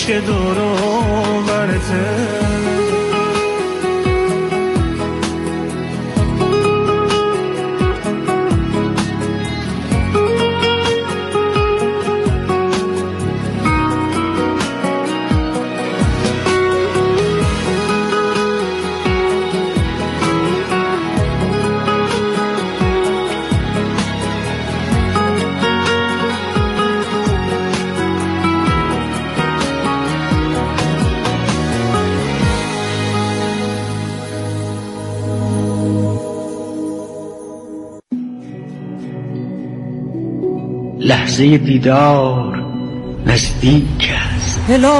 عشق دور و برته. لحظه دیدار نزدیک است.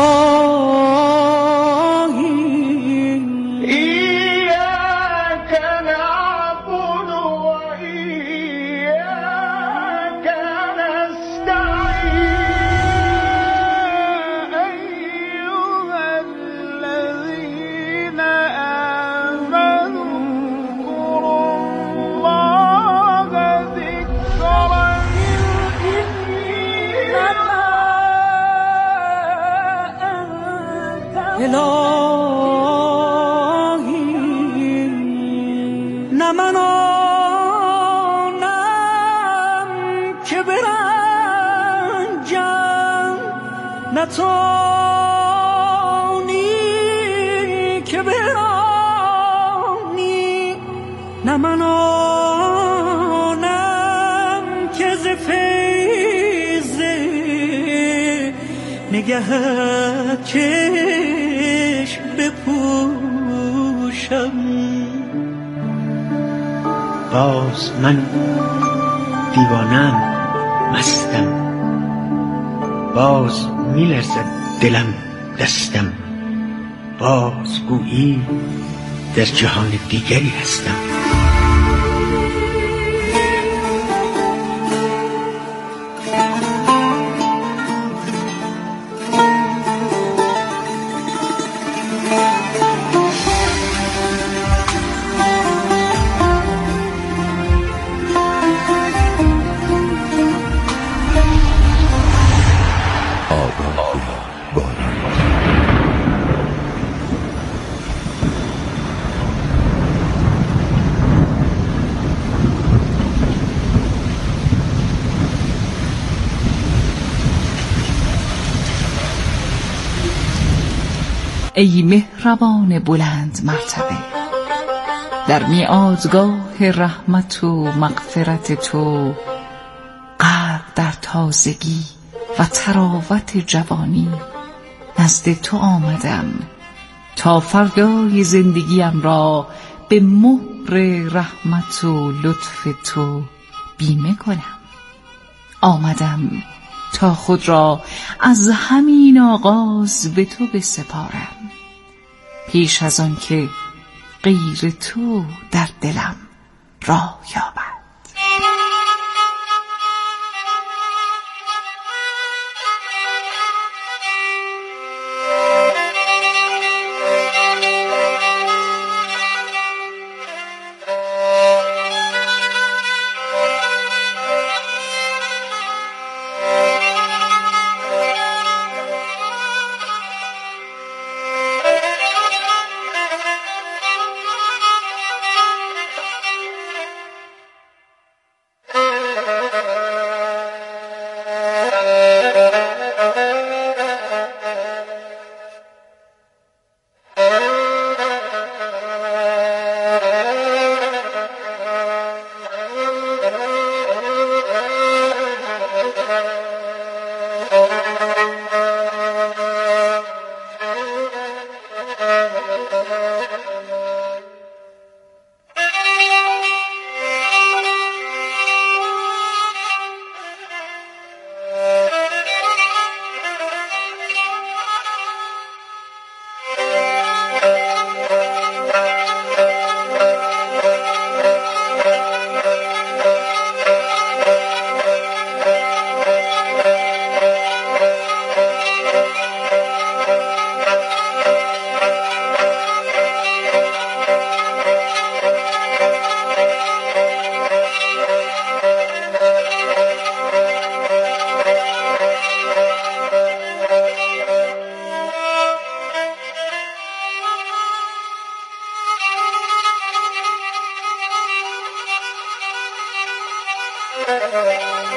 نه من آنم که برنجم، نه توانی که برانی، نه من آنم که ز فیض نگهت چشم بپوشم. باز من دیوانم، مستم، باز میلرزد دلم دستم، باز گویی در جهان دیگری هستم. ای مهربان بلند مرتبه، در میعادگاه رحمت و مغفرت تو غرق در تازگی و طراوت جوانی نزد تو آمدم تا فردای زندگیم را به مهر رحمت و لطف تو بیمه کنم. آمدم تا خود را از همین آغاز به تو بسپارم، پیش از آن که غیر تو در دلم راه یابد.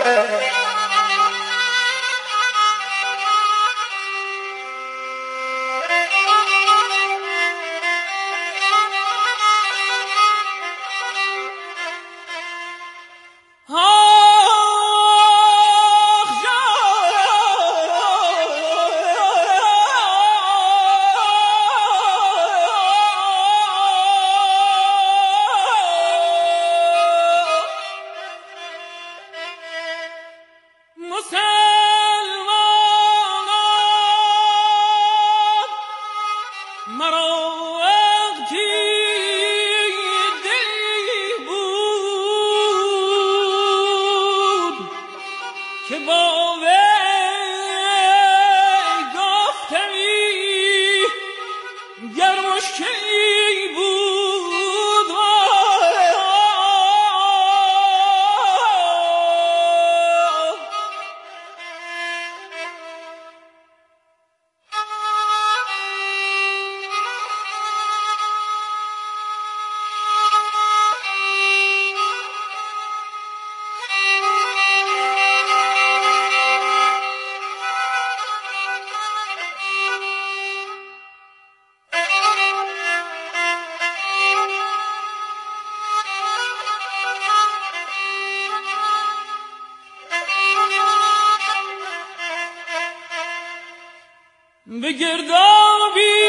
به گردابی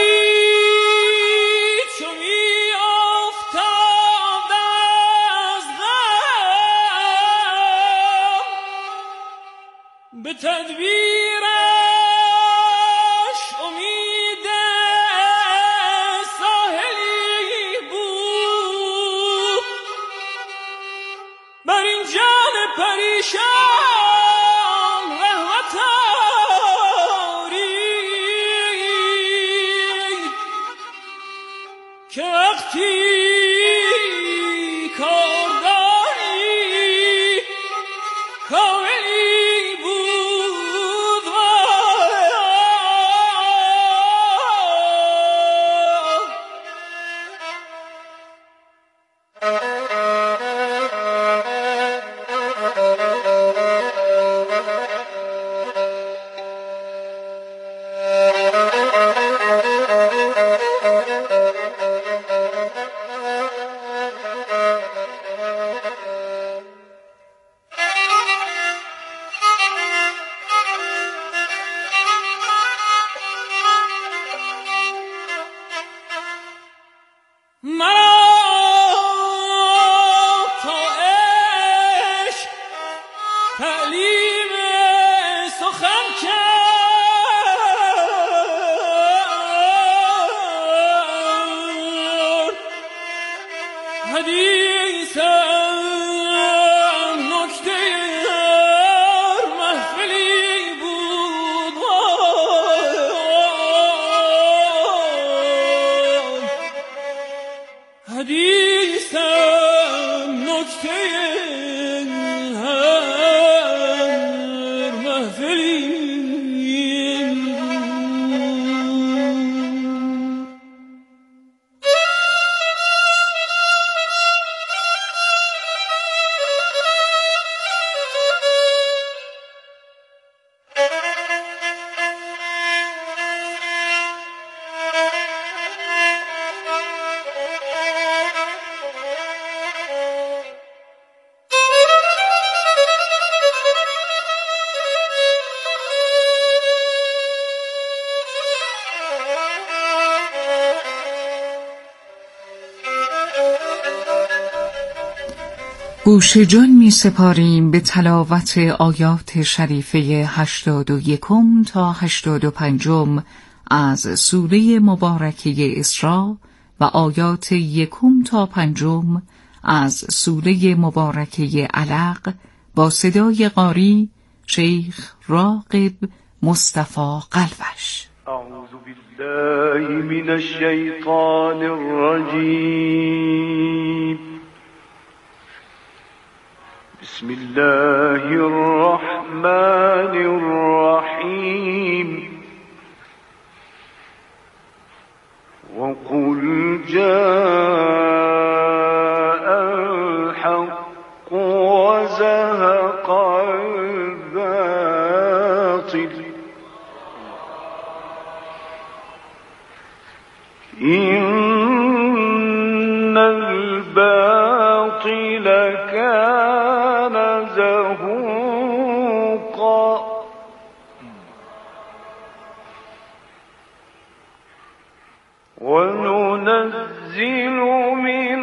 چو می افتاد از غم به تدبیرش امید ساحلی بود بر این جان پریشان رحمت که وقتی کارداری کاملی بود تعلیم سخن کرد حدیثم نکته محفلی بود حدیثم نکته گوش جان می سپاریم به تلاوت آیات شریفه 81 تا 85 از سوره مبارکه اسراء و آیات 1 تا 5 از سوره مبارکه علق با صدای قاری شیخ راغب مصطفی قلوش. اعوذ بالله من الشیطان الرجیم. بسم الله الرحمن الرحیم. وقل جاء الحق وزهق إن الباطل كان زهوقا وننزل من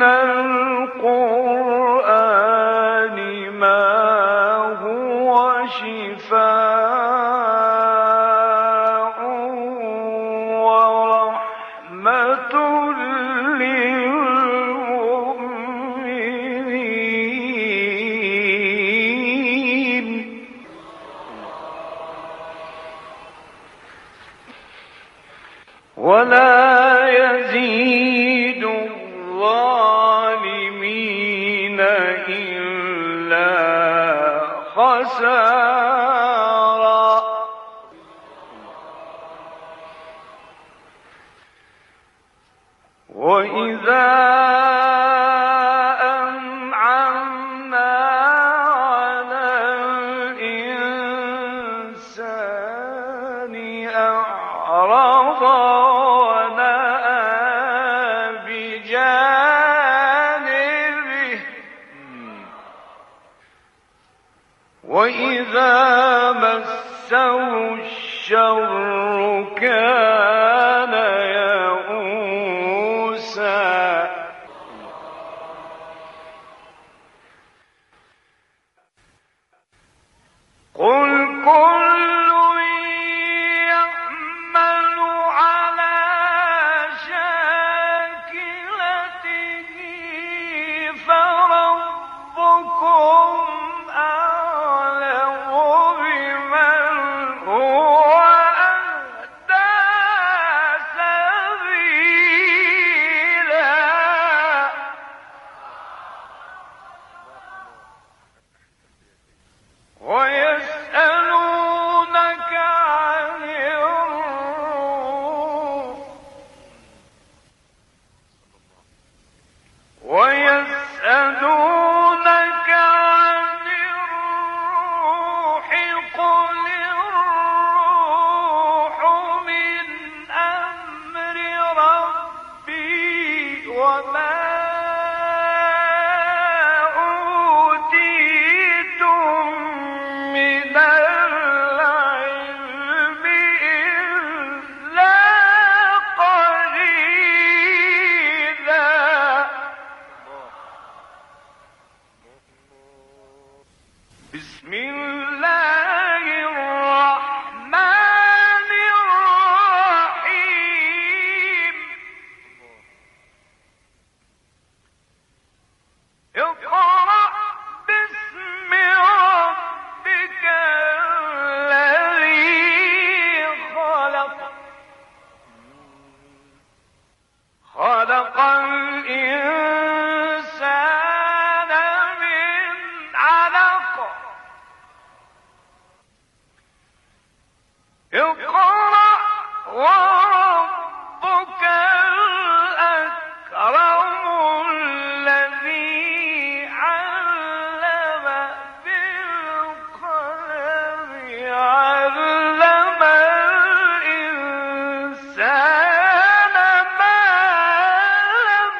القرآن ما هو شفاء ورحمة للمؤمنين ولا يزيد الظالمين إلا خسارا وإذا أنعمنا على الإنسان أعرض وإذا مسه الشر كان يئوسا قل كل يعمل على شاكلته فربكم ويسألونك عن الروح قل الروح من أمر ربي وما أوتيتم من العلم إلا قليلا بسم الله الرحمن الرحيم اقرأ باسم ربك الذي خلق خلق الإنسان من علق اقرأ وربك الأكرم الذي علم بالقلم علم الإنسان ما لم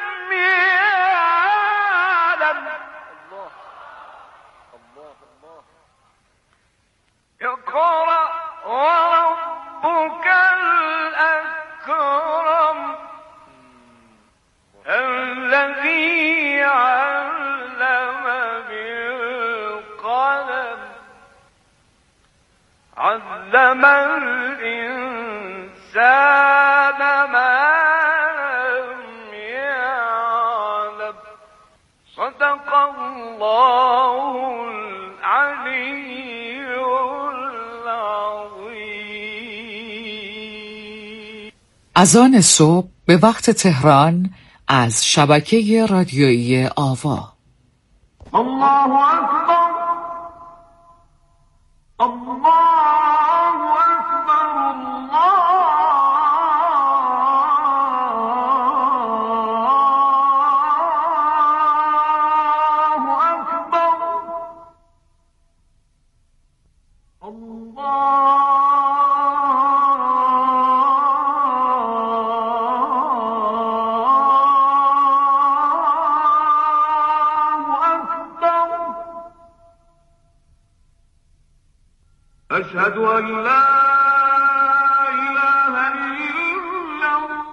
يعلم اقرأ وربك الأكرم الذي علم بالقلم علم الإنسان ما لم يعلم صدق الله العلي العظيم. اذان صبح به وقت تهران از شبکه رادیویی آوا. الله أكبر الله أكبر الله أكبر الله. أشهد أن لا إله إلا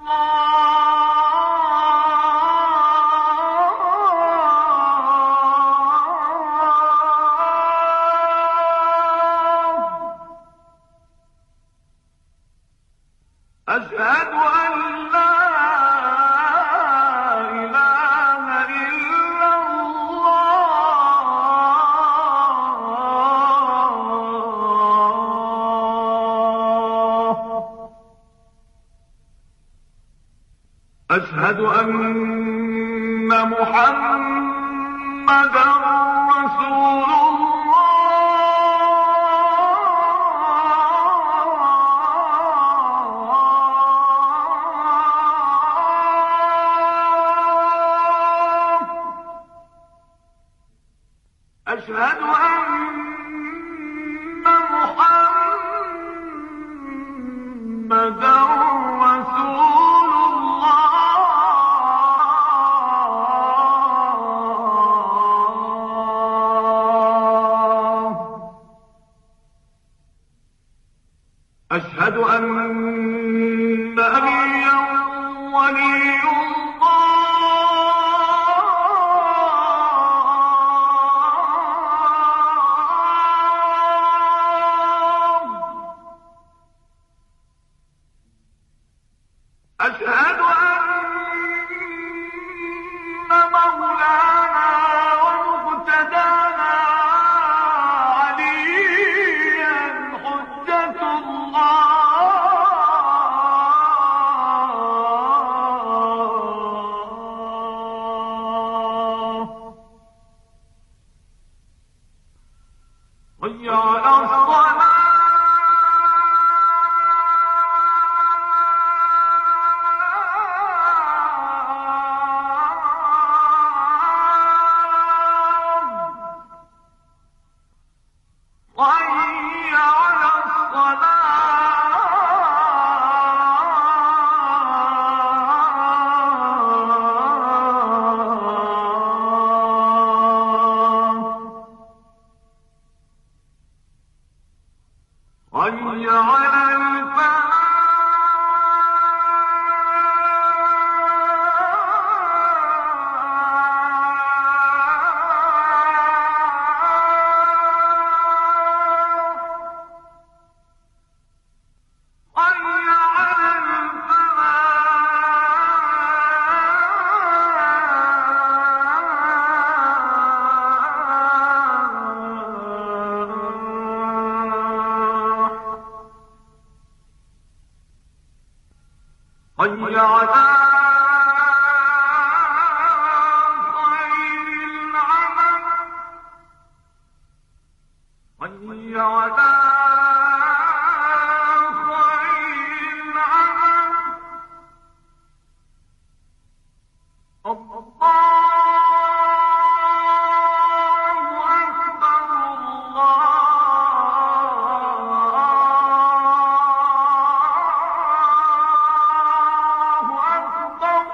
الله أشهد أن لا إله إلا الله أشهد أن محمدًا رسول الله أشهد أن محمدًا رسول الله أشهد أن أبيا ولي الله أشهد أن مولانا ومقتدانا عليا حجة الله حي على الصلاة حي على الصلاة حي على الفلاح حي على الفلاح حي على خير العمل حي على خير العمل الله أكبر الله أكبر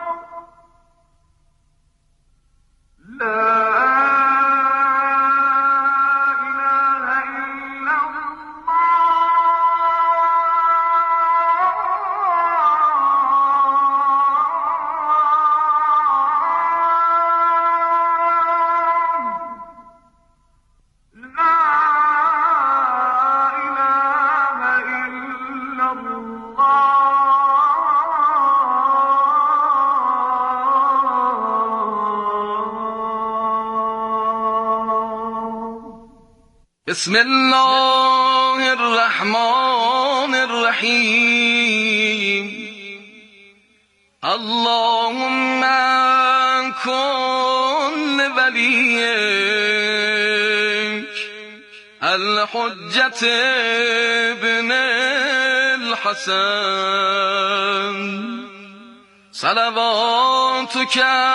لا إله إلا الله لا إله إلا الله بسم الله الرحمن الرحيم اللهم كن لوليك الحجة ابن الحسن صلواتك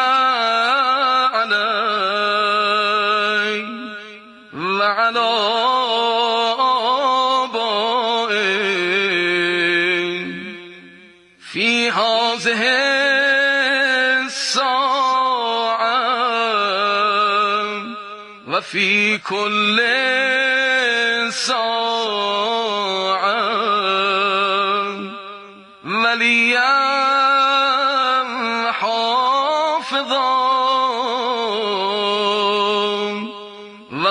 عليه وعلى آبائه في هذه الساعة وفي كل ساعت ولیم حافظا و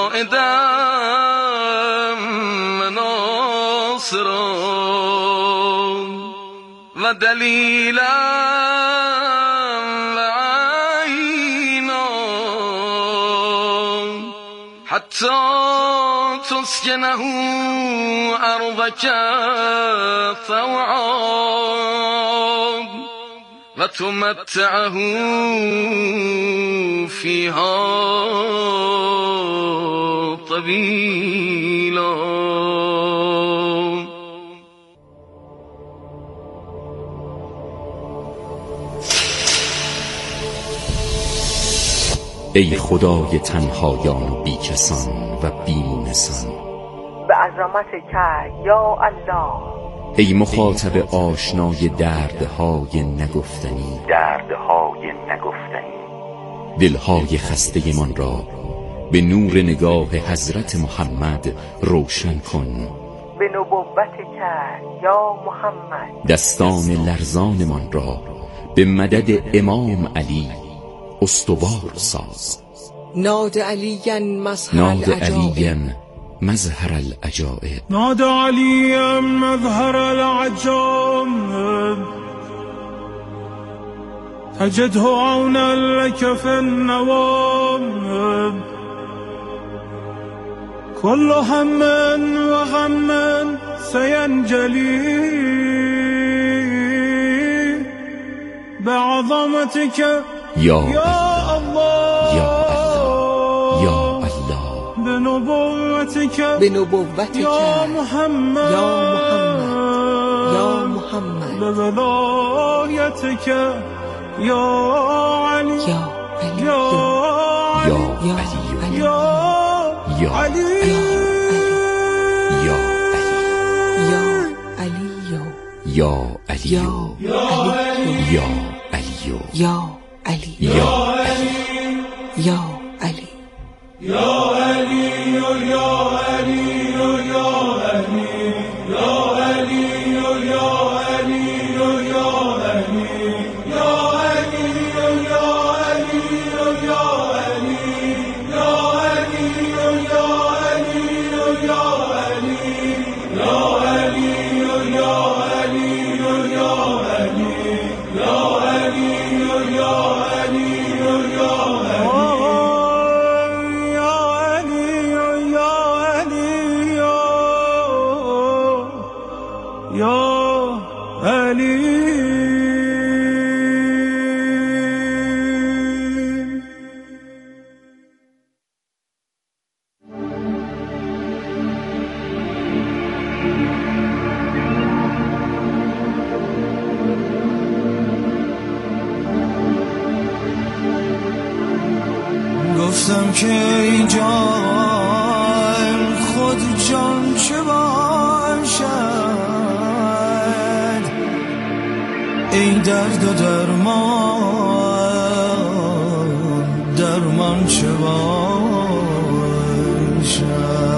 قائدم مناصرا و دلیلم و عینا حتی تسکنه ارضک طوعا و تمتعه فیها طویلا. ای خدای تنهایان و بیکسان و بیمونسان، به عظمتک یا الله. ای مخاطب آشنای دردهای نگفتنی، دلهای خسته من را به نور نگاه حضرت محمد روشن کن. به نبوتک یا محمد. دستان لرزان من را به مدد امام علی استوار ساز. ناد علیاً مظهر العجائب. نادى عليا مظهر العجائب تجده عونا لك في النوائب كل هم وغم سينجلي بعظمتك یا الله یا الله یا الله بنبوتك یا محمد یا محمد بولايتك يا علي یا علی يا یا علي علی يا یا علي یا علی یا علی یا علی یا علی یا یا علی گفتم که این جان خود جان چه باشد، این درد و درمان چه باشد.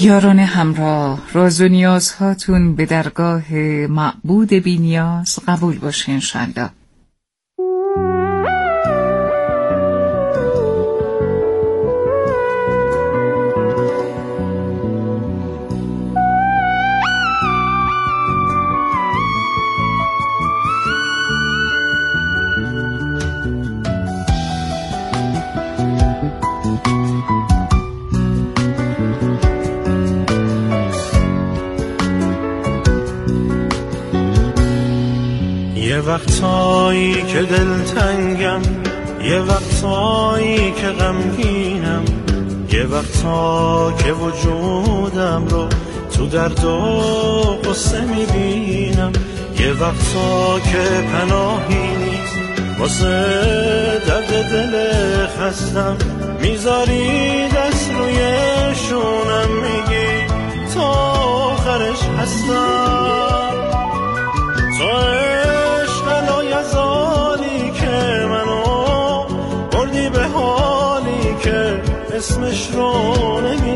یاران همراه، راز و نیازهاتون به درگاه معبود بی نیاز قبول باشه انشالله. یه وقتایی که دلتنگم، یه وقتایی که غمگینم، یه وقتا که وجودم رو تو درد و قصه میبینم، یه وقتا که پناهی نیست واسه درد دل خستم، میذاری دست روی شونم میگی تا آخرش هستم. تو عشق لایزالی که منو بردی به حالی که اسمش رو نمی